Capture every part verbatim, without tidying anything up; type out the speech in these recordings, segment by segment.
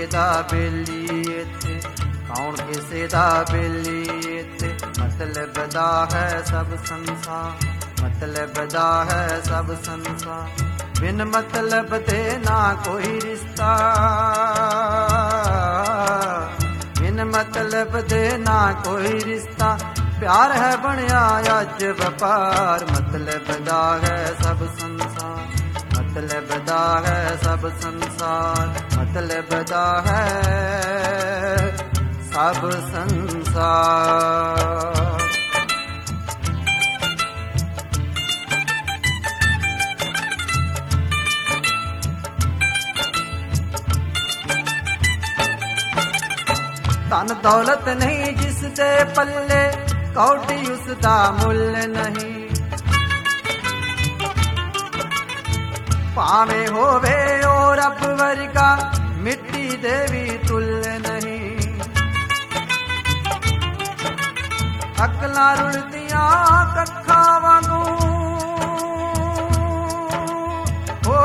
ਦਾ ਬੇਲੀ ਇੱਥੇ, ਕੌਣ ਕਿਸੇ ਦਾ ਬੇਲੀ ਇੱਥੇ। ਮਤਲਬ ਦਾ ਹੈ ਸਭ ਸੰਸਾਰ, ਮਤਲਬ ਦਾ ਹੈ ਸਭ ਸੰਸਾਰ। ਬਿਨ ਮਤਲਬ ਦੇ ਨਾ ਕੋਈ ਰਿਸ਼ਤਾ, ਬਿਨ ਮਤਲਬ ਦੇ ਨਾ ਕੋਈ ਰਿਸ਼ਤਾ। ਪਿਆਰ ਹੈ ਬਣਿਆ ਅੱਜ ਵਪਾਰ, ਮਤਲਬ ਦਾ ਹੈ ਸਭ ਸੰਸਾਰ, ਮਤਲਬ ਦਾ ਹੈ ਸਭ ਸੰਸਾਰ, ਮਤਲਬ ਦਾ ਹੈ ਸਭ ਸੰਸਾਰ। ਧਨ ਦੌਲਤ ਨਹੀਂ ਜਿਸ ਦੇ ਪੱਲੇ, ਕੌਡੀ ਉਸ ਦਾ ਮੁੱਲ ਨਹੀਂ। ਭਾਵੇਂ ਹੋਵੇ ਉਹ ਰੱਬ ਵਰਗਾ, ਮਿੱਟੀ ਦੇ ਵੀ ਤੁੱਲ ਨਹੀਂ। ਅਕਲਾਂ ਰੁਲਦੀਆਂ ਕੱਖਾਂ ਵਾਂਗੂ, ਹੋ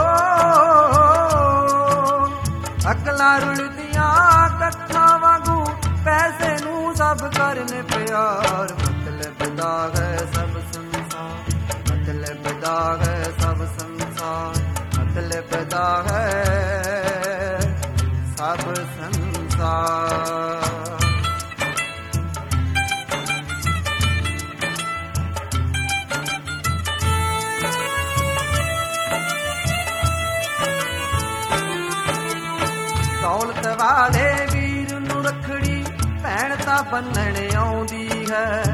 ਅਕਲਾਂ ਰੁਲਦੀਆਂ ਕੱਖਾਂ ਵਾਂਗੂ। ਪੈਸੇ ਨੂੰ ਸਭ ਕਰਨ ਪਿਆਰ, ਮਤਲਬ ਦਾ ਹੈ ਸਭ ਸੰਸਾਰ, ਮਤਲਬ ਦਾ ਹੈ ਸਭ ਸੰਸਾਰ, ਮਤਲਬ ਦਾ ਹੈ ਸਭ ਸੰਸਾਰ। ਦੌਲਤ ਵਾਲੇ ਵੀਰ ਨੂੰ ਰੱਖੜੀ ਭੈਣ ਤਾਂ ਬੰਨਣ ਆਉਂਦੀ ਹੈ,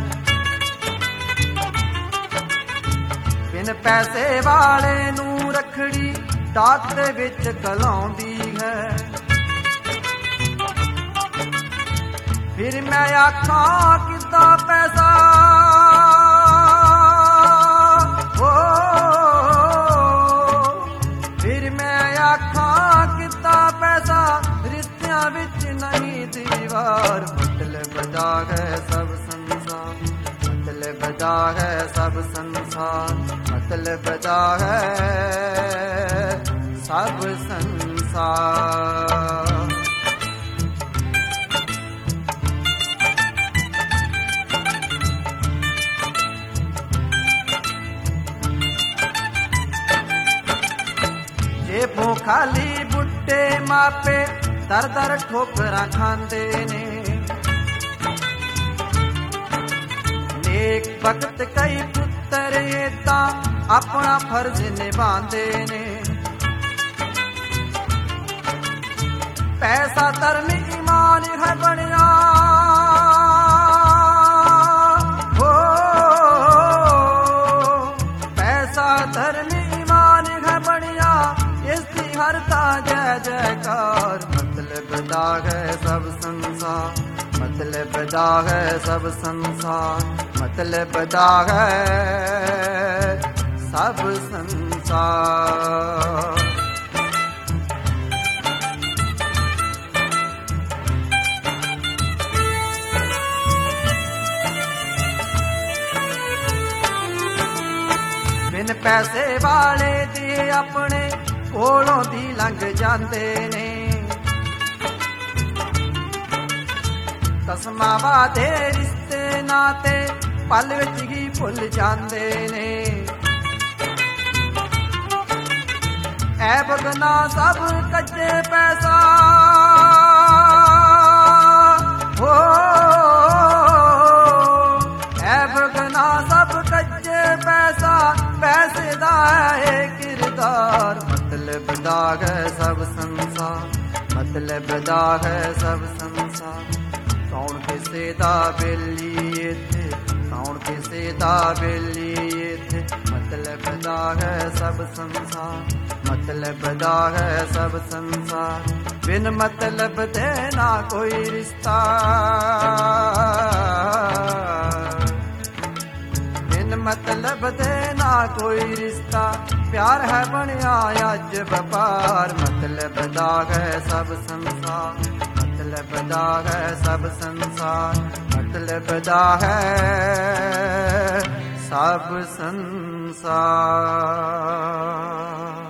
ਬਿਨ ਪੈਸੇ ਵਾਲੇ ਨੂੰ ਰੱਖੜੀ ਡਾਕ ਦੇ ਵਿੱਚ ਕਲਾਉਂਦੀ ਹੈ। ਫਿਰ ਮੈਂ ਆਖਾਂ ਕਿੱਦਾਂ ਪੈਸਾ, ਹੋ ਫਿਰ ਮੈਂ ਆਖਾਂ ਕਿੱਦਾਂ ਪੈਸਾ। ਰਿਸ਼ਤਿਆਂ ਵਿੱਚ ਨਹੀਂ ਦੀਵਾਰ, ਮਤਲਬ ਦਾ ਹੈ ਸਭ ਸੰਸਾਰ, ਮਤਲਬ ਦਾ ਹੈ ਸਭ ਸੰਸਾਰ, ਮਤਲਬ ਦਾ ਹੈ ਸਭ ਸੰਸਾਰ। ਜੇਬੋਂ ਖਾਲੀ ਬੁੱਢੇ ਮਾਪੇ ਦਰ ਦਰ ਠੋਕਰਾਂ ਖਾਂਦੇ ਨੇ। ਨੇਕ ਵਕਤ ਕਈ ਪੁੱਤਰ ਏਦਾਂ ਆਪਣਾ ਫਰਜ਼ ਨਿਭਾਉਂਦੇ ਨੇ। ਪੈਸਾ ਧਰਮ ਈਮਾਨ ਹੈ ਬਣਿਆ, ਹੋ ਪੈਸਾ ਧਰਮ ਈਮਾਨ ਹੈ ਬਣਿਆ। ਇਸ ਦੀ ਹਰ ਤਾਂ ਜੈ ਜੈਕਾਰ, ਮਤਲਬ ਦਾ ਹੈ ਸਭ ਸੰਸਾਰ, ਮਤਲਬ ਦਾ ਹੈ ਸਭ ਸੰਸਾਰ, ਮਤਲਬ ਦਾ ਹੈ ਸਭ ਸੰਸਾਰ। ਬਿਨ ਪੈਸੇ ਵਾਲੇ ਦੇ ਆਪਣੇ ਕੋਲੋਂ ਦੀ ਲੰਘ ਜਾਂਦੇ ਨੇ। ਕਸਮਾਂ ਵਾਦੇ ਰਿਸ਼ਤੇ ਨਾਤੇ ਪਲ ਵਿੱਚ ਹੀ ਭੁੱਲ ਜਾਂਦੇ ਨੇ। ਐ ਬਗਨਾ ਸਭ ਕੱਜੇ ਪੈਸਾ, ਹੋ ਐ ਬਗਨਾ ਸਭ ਕੱਜੇ ਪੈਸਾ। ਪੈਸੇ ਦਾ ਹੈ ਕਿਰਦਾਰ, ਮਤਲਬ ਦਾ ਹੈ ਸਭ ਸੰਸਾਰ, ਮਤਲਬ ਦਾ ਹੈ ਸਭ ਸੰਸਾਰ। ਕੌਣ ਕਿਸੇ ਦਾ ਬੇਲੀ ਇੱਥੇ, ਕੌਣ ਕਿਸੇ ਦਾ ਬੇਲੀ ਇੱਥੇ। ਮਤਲਬ ਦਾ ਹੈ ਸਭ ਸੰਸਾਰ, ਮਤਲਬ ਦਾ ਹੈ ਸਭ ਸੰਸਾਰ। ਬਿਨ ਮਤਲਬ ਦੇ ਨਾ ਕੋਈ ਰਿਸ਼ਤਾ, ਬਿਨ ਮਤਲਬ ਦੇ ਨਾ ਕੋਈ ਰਿਸ਼ਤਾ। ਪਿਆਰ ਹੈ ਬਣਿਆ ਅੱਜ ਵਪਾਰ, ਮਤਲਬ ਦਾ ਹੈ ਸਭ ਸੰਸਾਰ, ਮਤਲਬ ਦਾ ਹੈ ਸਭ ਸੰਸਾਰ, ਮਤਲਬ ਦਾ ਹੈ ਸਭ ਸੰਸਾਰ।